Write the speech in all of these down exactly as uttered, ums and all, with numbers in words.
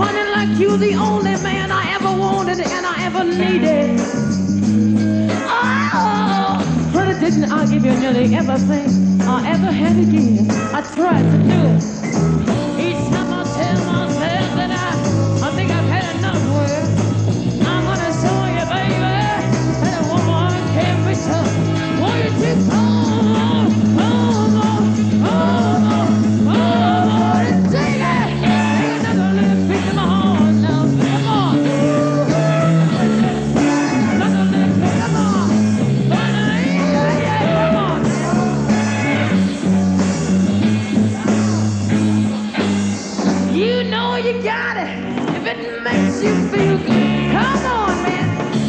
honey, like you, the only man I ever wanted and I ever needed. Oh, honey, didn't I give you nearly everything I ever had to give? I tried to do it. Each time I tell myself that I, I think I've had enough work. I'm gonna show you, baby, that a woman can be tough. Won't you just oh, oh, oh, oh, oh, oh, take it. Take another little piece of my heart now. Come on. Another little piece, come on. Yeah, yeah, come on. You know you got it if it makes you feel good. Come on, man.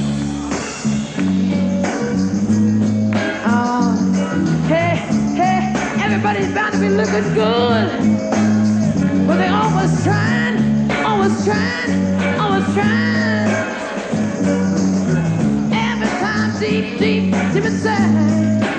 Oh, hey, hey, everybody's bound to be looking good, but they always trying, always trying, always trying. Every time deep, deep, deep inside.